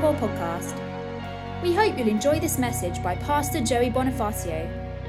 Encore podcast. We hope you'll enjoy this message by Pastor Joey Bonifacio.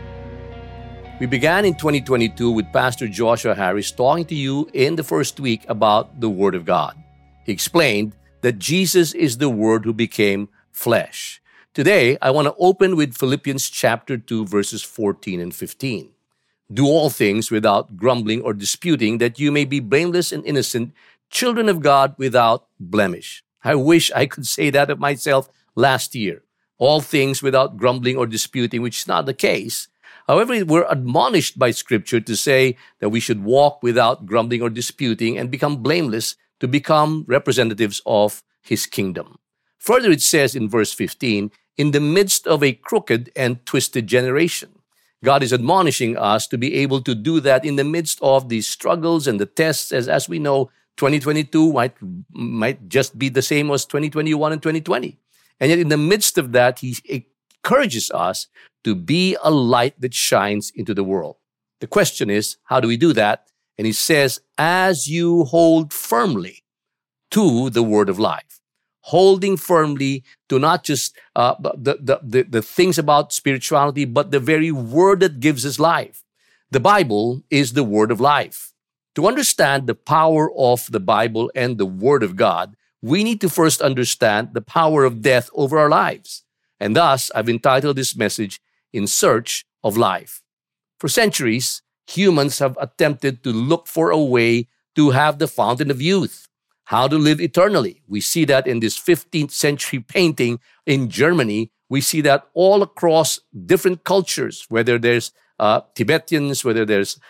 We began in 2022 with Pastor Joshua Harris talking to you in the first week about the Word of God. He explained that Jesus is the Word who became flesh. Today, I want to open with Philippians chapter 2, verses 14 and 15. Do all things without grumbling or disputing, that you may be blameless and innocent, children of God without blemish. I wish I could say that of myself last year. All things without grumbling or disputing, which is not the case. However, we're admonished by Scripture to say that we should walk without grumbling or disputing and become blameless to become representatives of His kingdom. Further, it says in verse 15, in the midst of a crooked and twisted generation. God is admonishing us to be able to do that in the midst of the struggles and the tests. As we know, 2022 might just be the same as 2021 and 2020. And yet in the midst of that, He encourages us to be a light that shines into the world. The question is, how do we do that? And He says, as you hold firmly to the word of life. Holding firmly to not just the things about spirituality, but the very word that gives us life. The Bible is the word of life. To understand the power of the Bible and the word of God, we need to first understand the power of death over our lives. And thus, I've entitled this message, In Search of Life. For centuries, humans have attempted to look for a way to have the fountain of youth. How to live eternally. We see that in this 15th century painting in Germany. We see that all across different cultures, whether there's Tibetans, whether there's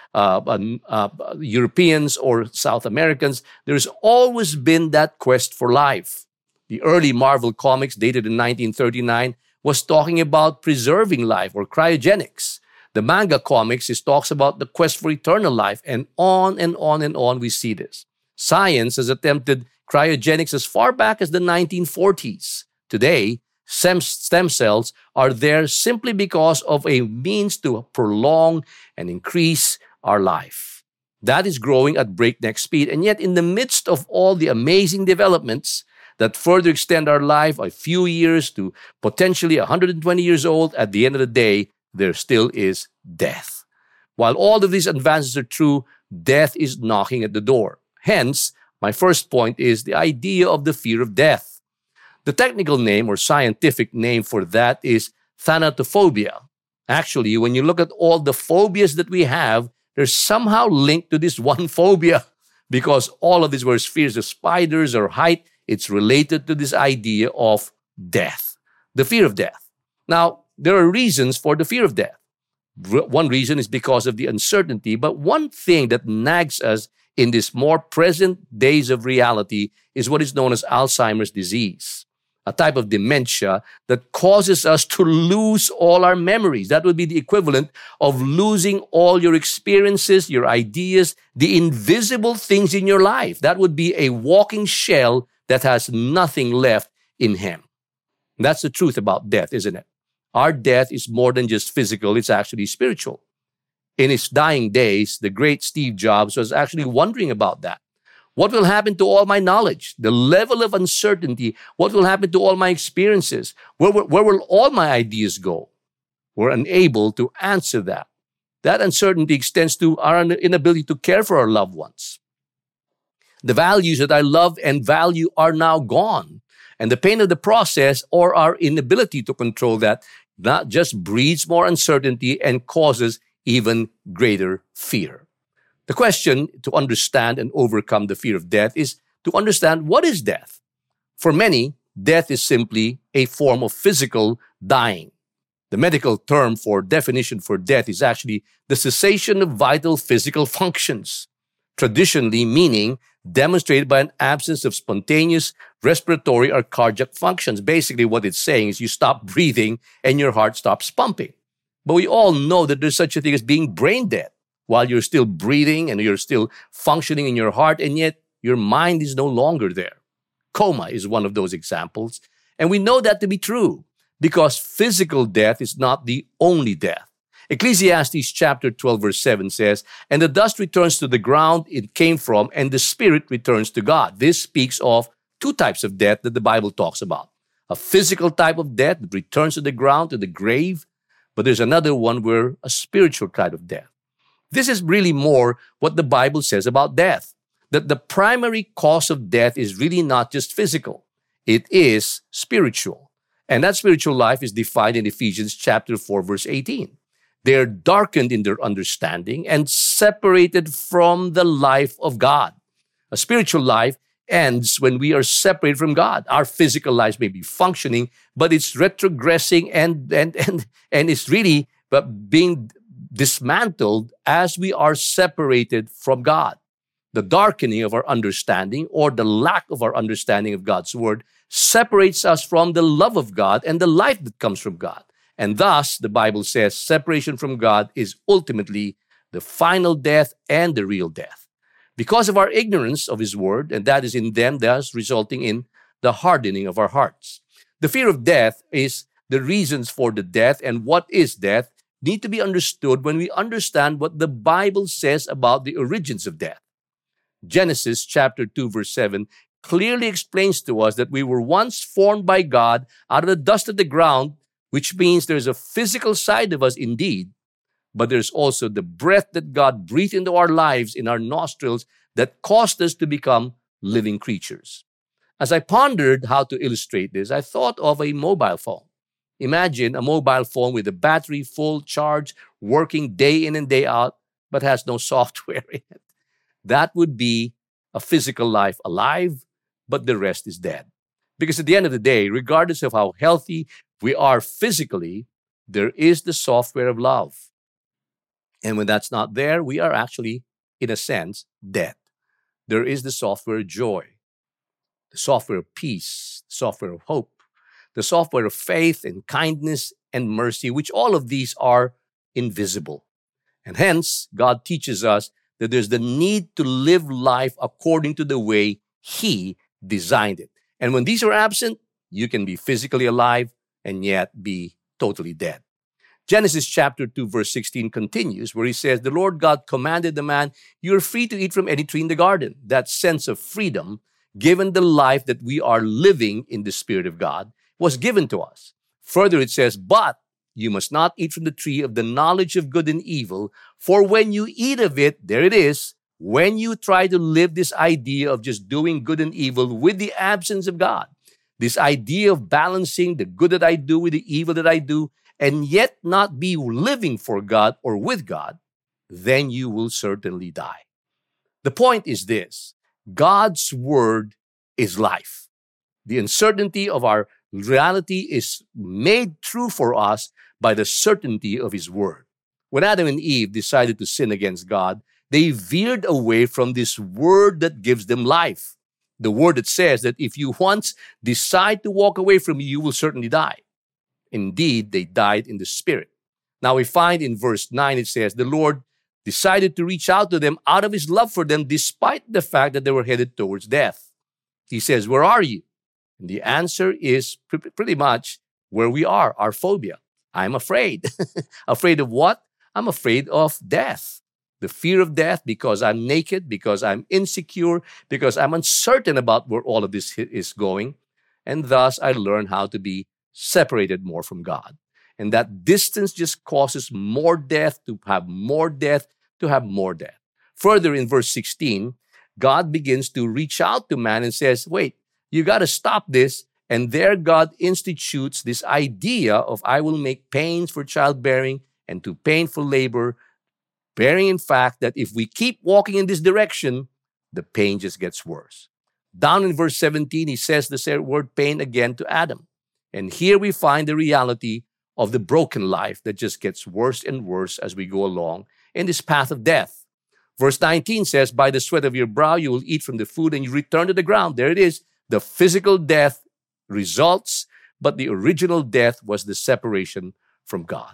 Europeans or South Americans. There's always been that quest for life. The early Marvel comics, dated in 1939, was talking about preserving life or cryogenics. The manga comics talks about the quest for eternal life, and on and on and on we see this. Science has attempted cryogenics as far back as the 1940s. Today, stem cells are there simply because of a means to prolong and increase our life. That is growing at breakneck speed, and yet in the midst of all the amazing developments that further extend our life a few years to potentially 120 years old, at the end of the day, there still is death. While all of these advances are true, death is knocking at the door. Hence, my first point is the idea of the fear of death. The technical name or scientific name for that is thanatophobia. Actually, when you look at all the phobias that we have, they're somehow linked to this one phobia, because all of these were fears of spiders or height. It's related to this idea of death, the fear of death. Now, there are reasons for the fear of death. One reason is because of the uncertainty, but one thing that nags us in this more present days of reality is what is known as Alzheimer's disease, a type of dementia that causes us to lose all our memories. That would be the equivalent of losing all your experiences, your ideas, the invisible things in your life. That would be a walking shell that has nothing left in him. That's the truth about death, isn't it? Our death is more than just physical, it's actually spiritual. In his dying days, the great Steve Jobs was actually wondering about that. What will happen to all my knowledge? The level of uncertainty. What will happen to all my experiences? Where will all my ideas go? We're unable to answer that. That uncertainty extends to our inability to care for our loved ones. The values that I love and value are now gone. And the pain of the process, or our inability to control that, not just breeds more uncertainty and causes even greater fear. The question to understand and overcome the fear of death is to understand, what is death? For many, death is simply a form of physical dying. The medical term for definition for death is actually the cessation of vital physical functions, traditionally meaning demonstrated by an absence of spontaneous respiratory or cardiac functions. Basically, what it's saying is you stop breathing and your heart stops pumping. But we all know that there's such a thing as being brain dead, while you're still breathing and you're still functioning in your heart, and yet your mind is no longer there. Coma is one of those examples. And we know that to be true because physical death is not the only death. Ecclesiastes chapter 12 verse 7 says, "And the dust returns to the ground it came from, and the spirit returns to God." This speaks of two types of death that the Bible talks about. a physical type of death that returns to the ground, to the grave, but there's another one where a spiritual kind of death. This is really more what the Bible says about death, that the primary cause of death is really not just physical. It is spiritual. And that spiritual life is defined in Ephesians chapter 4, verse 18. They are darkened in their understanding and separated from the life of God. A spiritual life ends when we are separated from God. Our physical lives may be functioning, but it's retrogressing and it's really being dismantled as we are separated from God. The darkening of our understanding or the lack of our understanding of God's word separates us from the love of God and the life that comes from God. And thus, the Bible says, separation from God is ultimately the final death and the real death. Because of our ignorance of His word, and that is in them, thus resulting in the hardening of our hearts. The fear of death is the reasons for the death, and what is death need to be understood when we understand what the Bible says about the origins of death. Genesis chapter 2, verse 7 clearly explains to us that we were once formed by God out of the dust of the ground, which means there's a physical side of us indeed, but there's also the breath that God breathed into our lives in our nostrils that caused us to become living creatures. As I pondered how to illustrate this, I thought of a mobile phone. Imagine a mobile phone with a battery full charge, working day in and day out, but has no software in it. That would be a physical life alive, but the rest is dead. Because at the end of the day, regardless of how healthy we are physically, there is the software of love. And when that's not there, we are actually, in a sense, dead. There is the software of joy, the software of peace, the software of hope, the software of faith and kindness and mercy, which all of these are invisible. And hence, God teaches us that there's the need to live life according to the way He designed it. And when these are absent, you can be physically alive and yet be totally dead. Genesis chapter 2, verse 16 continues where He says, the Lord God commanded the man, you're free to eat from any tree in the garden. That sense of freedom, given the life that we are living in the Spirit of God, was given to us. Further, it says, but you must not eat from the tree of the knowledge of good and evil, for when you eat of it, there it is, when you try to live this idea of just doing good and evil with the absence of God, this idea of balancing the good that I do with the evil that I do, and yet not be living for God or with God, then you will certainly die. The point is this: God's word is life. The uncertainty of our reality is made true for us by the certainty of His word. When Adam and Eve decided to sin against God, they veered away from this word that gives them life. The word that says that if you once decide to walk away from me, you will certainly die. Indeed, they died in the spirit. Now we find in verse 9, it says, the Lord decided to reach out to them out of His love for them, despite the fact that they were headed towards death. He says, where are you? And the answer is pretty much where we are, our phobia. I'm afraid. Afraid of what? I'm afraid of death. The fear of death because I'm naked, because I'm insecure, because I'm uncertain about where all of this is going. And thus I learned how to be separated more from God. And that distance just causes more death, to have more death, to have more death. Further, in verse 16, God begins to reach out to man and says, wait, you got to stop this. And there God institutes this idea of I will make pains for childbearing and to painful labor, bearing in fact that if we keep walking in this direction, the pain just gets worse. Down in verse 17, He says the word pain again to Adam. And here we find the reality of the broken life that just gets worse and worse as we go along in this path of death. Verse 19 says, by the sweat of your brow you will eat from the food and you return to the ground. There it is. The physical death results, but the original death was the separation from God.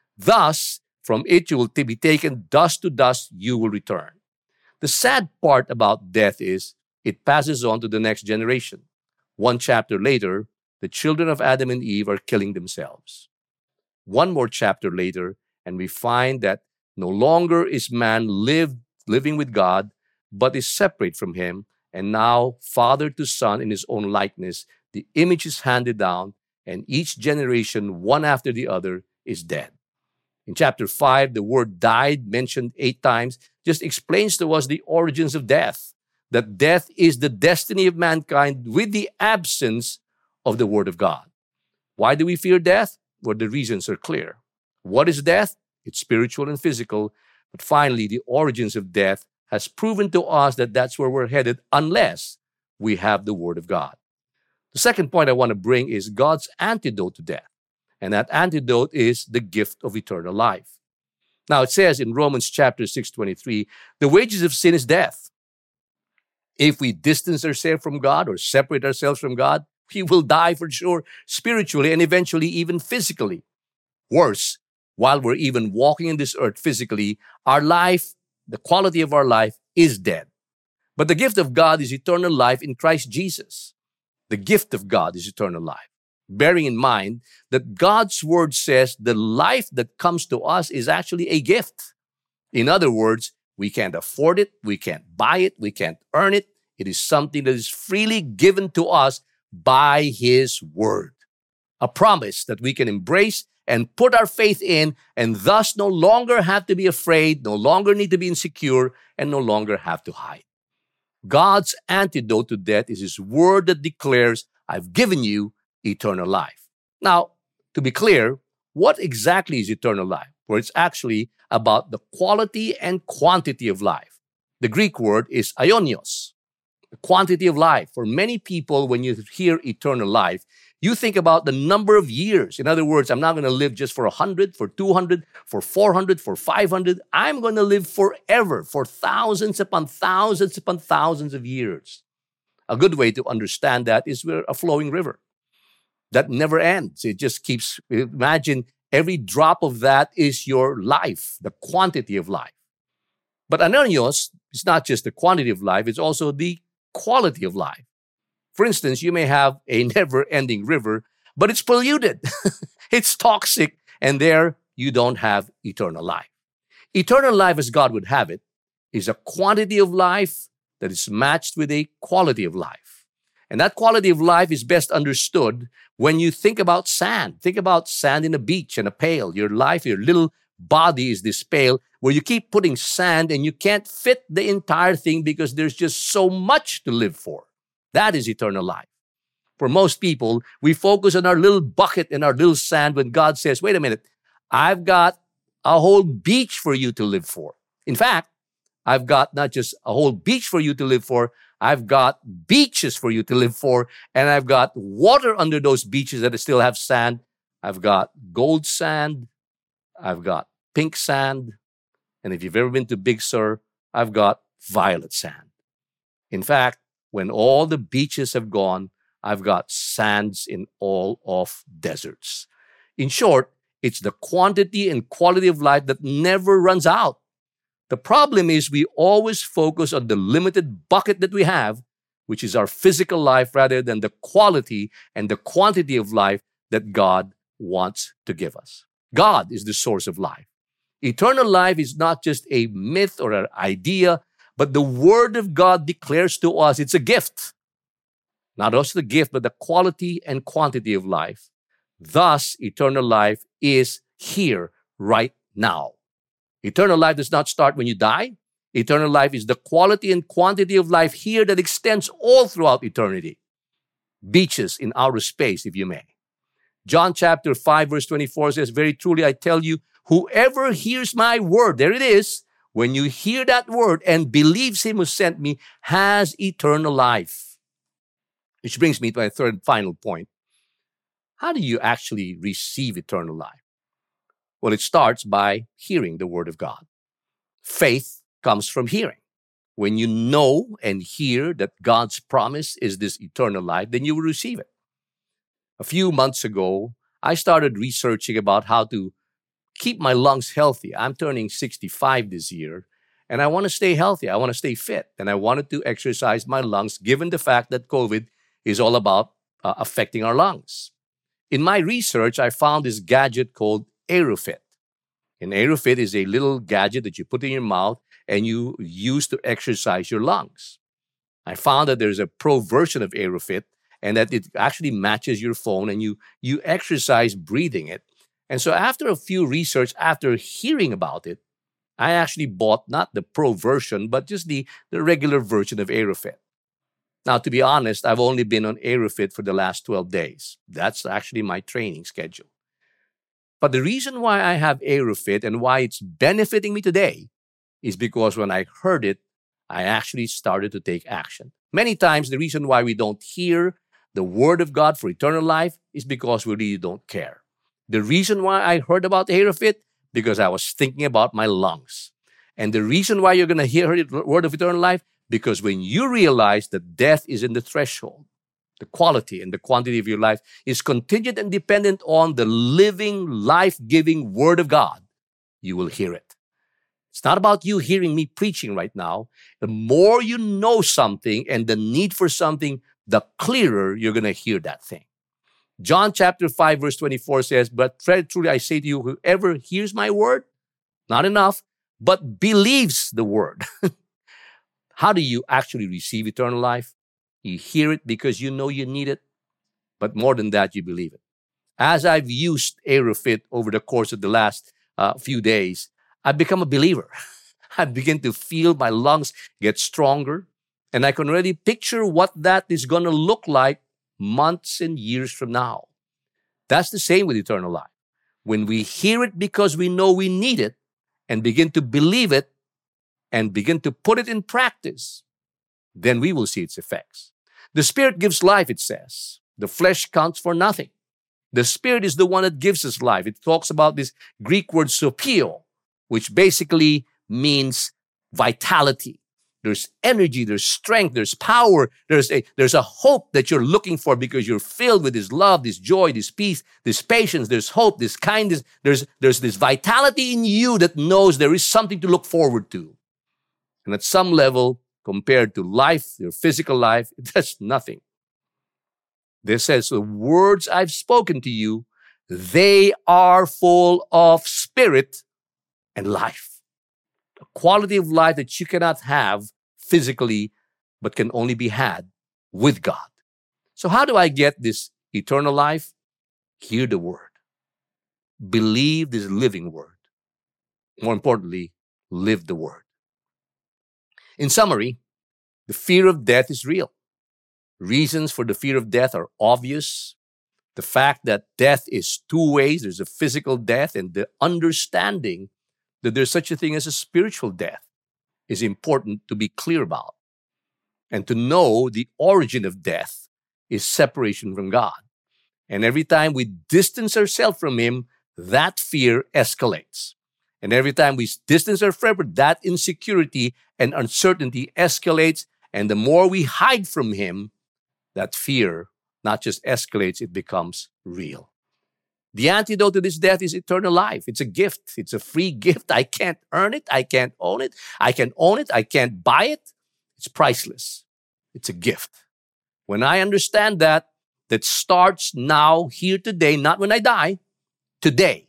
Thus, from it you will be taken, dust to dust you will return. The sad part about death is it passes on to the next generation. One chapter later, the children of Adam and Eve are killing themselves. One more chapter later, and we find that no longer is man living with God, but is separate from Him, and now father to son in his own likeness, the image is handed down, and each generation, one after the other, is dead. In chapter 5, the word died, mentioned 8 times, just explains to us the origins of death. That death is the destiny of mankind with the absence of the Word of God. Why do we fear death? Well, the reasons are clear. What is death? It's spiritual and physical. But finally, the origins of death has proven to us that that's where we're headed unless we have the Word of God. The second point I want to bring is God's antidote to death. And that antidote is the gift of eternal life. Now, it says in Romans chapter 6:23, the wages of sin is death. If we distance ourselves from God or separate ourselves from God, we will die for sure, spiritually and eventually even physically. Worse, while we're even walking in this earth physically, our life, the quality of our life, is dead. But the gift of God is eternal life in Christ Jesus. The gift of God is eternal life. Bearing in mind that God's word says the life that comes to us is actually a gift. In other words, we can't afford it, we can't buy it, we can't earn it. It is something that is freely given to us by His word. A promise that we can embrace and put our faith in, and thus no longer have to be afraid, no longer need to be insecure, and no longer have to hide. God's antidote to death is His word that declares, I've given you eternal life. Now, to be clear, what exactly is eternal life? Well, it's actually about the quality and quantity of life. The Greek word is aionios, the quantity of life. For many people, when you hear eternal life, you think about the number of years. In other words, I'm not going to live just for 100, for 200, for 400, for 500. I'm going to live forever, for thousands upon thousands upon thousands of years. A good way to understand that is we're a flowing river that never ends. It just keeps, imagine every drop of that is your life, the quantity of life. But aionios is not just the quantity of life, it's also the quality of life. For instance, you may have a never-ending river, but it's polluted. It's toxic, and there you don't have eternal life. Eternal life, as God would have it, is a quantity of life that is matched with a quality of life. And that quality of life is best understood when you think about sand. Think about sand in a beach and a pail. Your life, your little body is this pail where you keep putting sand and you can't fit the entire thing because there's just so much to live for. That is eternal life. For most people, we focus on our little bucket and our little sand when God says, wait a minute, I've got a whole beach for you to live for. In fact, I've got not just a whole beach for you to live for, I've got beaches for you to live for, and I've got water under those beaches that still have sand. I've got gold sand, I've got pink sand, and if you've ever been to Big Sur, I've got violet sand. In fact, when all the beaches have gone, I've got sands in all of deserts. In short, it's the quantity and quality of life that never runs out. The problem is we always focus on the limited bucket that we have, which is our physical life, rather than the quality and the quantity of life that God wants to give us. God is the source of life. Eternal life is not just a myth or an idea, but the Word of God declares to us it's a gift. Not just the gift, but the quality and quantity of life. Thus, eternal life is here right now. Eternal life does not start when you die. Eternal life is the quality and quantity of life here that extends all throughout eternity. Beaches in outer space, if you may. John chapter 5, verse 24 says, very truly I tell you, whoever hears my word, there it is, when you hear that word and believes Him who sent me, has eternal life. Which brings me to my third and final point. How do you actually receive eternal life? Well, it starts by hearing the Word of God. Faith comes from hearing. When you know and hear that God's promise is this eternal life, then you will receive it. A few months ago, I started researching about how to keep my lungs healthy. I'm turning 65 this year, and I want to stay healthy. I want to stay fit, and I wanted to exercise my lungs, given the fact that COVID is all about affecting our lungs. In my research, I found this gadget called AeroFit. And AeroFit is a little gadget that you put in your mouth and you use to exercise your lungs. I found that there's a pro version of AeroFit, and that it actually matches your phone, and you exercise breathing it. And so after a few research, after hearing about it, I actually bought not the pro version, but just the regular version of AeroFit. Now, to be honest, I've only been on AeroFit for the last 12 days. That's actually my training schedule. But the reason why I have AeroFit and why it's benefiting me today is because when I heard it, I actually started to take action. Many times, the reason why we don't hear the Word of God for eternal life is because we really don't care. The reason why I heard about AeroFit, because I was thinking about my lungs. And the reason why you're going to hear the Word of eternal life, because when you realize that death is in the threshold, the quality and the quantity of your life is contingent and dependent on the living, life-giving Word of God, you will hear it. It's not about you hearing me preaching right now. The more you know something and the need for something, the clearer you're going to hear that thing. John chapter 5, verse 24 says, "But truly I say to you, whoever hears my word, not enough, but believes the word." How do you actually receive eternal life? You hear it because you know you need it, but more than that, you believe it. As I've used AeroFit over the course of the last few days, I've become a believer. I begin to feel my lungs get stronger, and I can already picture what that is going to look like months and years from now. That's the same with eternal life. When we hear it because we know we need it and begin to believe it and begin to put it in practice, then we will see its effects. The Spirit gives life, it says. The flesh counts for nothing. The Spirit is the one that gives us life. It talks about this Greek word sophio, which basically means vitality. There's energy, there's strength, there's power, there's a hope that you're looking for because you're filled with this love, this joy, this peace, this patience, there's hope, this kindness. There's this vitality in you that knows there is something to look forward to. And at some level, compared to life, your physical life, that's nothing. This says, "The words I've spoken to you, they are full of spirit and life." A quality of life that you cannot have physically, but can only be had with God. So how do I get this eternal life? Hear the word. Believe this living word. More importantly, live the word. In summary, the fear of death is real. Reasons for the fear of death are obvious. The fact that death is two ways, there's a physical death, and the understanding that there's such a thing as a spiritual death is important to be clear about. And to know the origin of death is separation from God. And every time we distance ourselves from Him, that fear escalates. And every time we distance ourselves from that insecurity and uncertainty escalates. And the more we hide from Him, that fear not just escalates, it becomes real. The antidote to this death is eternal life. It's a gift. It's a free gift. I can't earn it. I can't own it. I can own it. I can't buy it. It's priceless. It's a gift. When I understand that starts now, here, today, not when I die, today,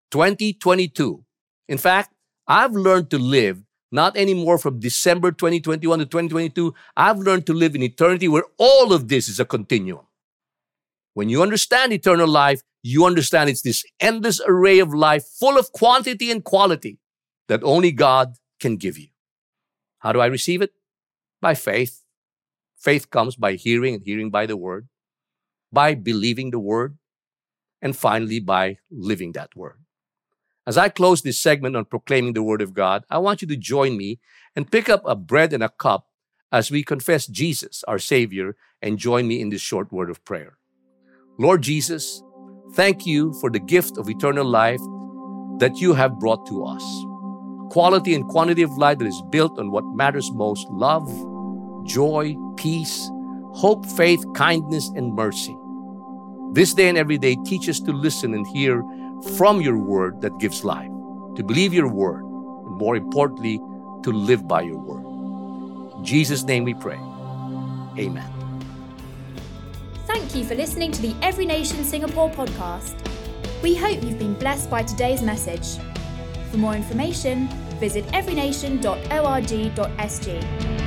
2022. In fact, I've learned to live not anymore from December 2021 to 2022. I've learned to live in eternity where all of this is a continuum. When you understand eternal life, you understand it's this endless array of life full of quantity and quality that only God can give you. How do I receive it? By faith. Faith comes by hearing, and hearing by the word, by believing the word, and finally by living that word. As I close this segment on proclaiming the word of God, I want you to join me and pick up a bread and a cup as we confess Jesus, our Savior, and join me in this short word of prayer. Lord Jesus, thank you for the gift of eternal life that you have brought to us. Quality and quantity of life that is built on what matters most: love, joy, peace, hope, faith, kindness, and mercy. This day and every day, teach us to listen and hear from your word that gives life, to believe your word, and more importantly, to live by your word. In Jesus' name we pray. Amen. Thank you for listening to the Every Nation Singapore podcast. We hope you've been blessed by today's message. For more information, visit everynation.org.sg.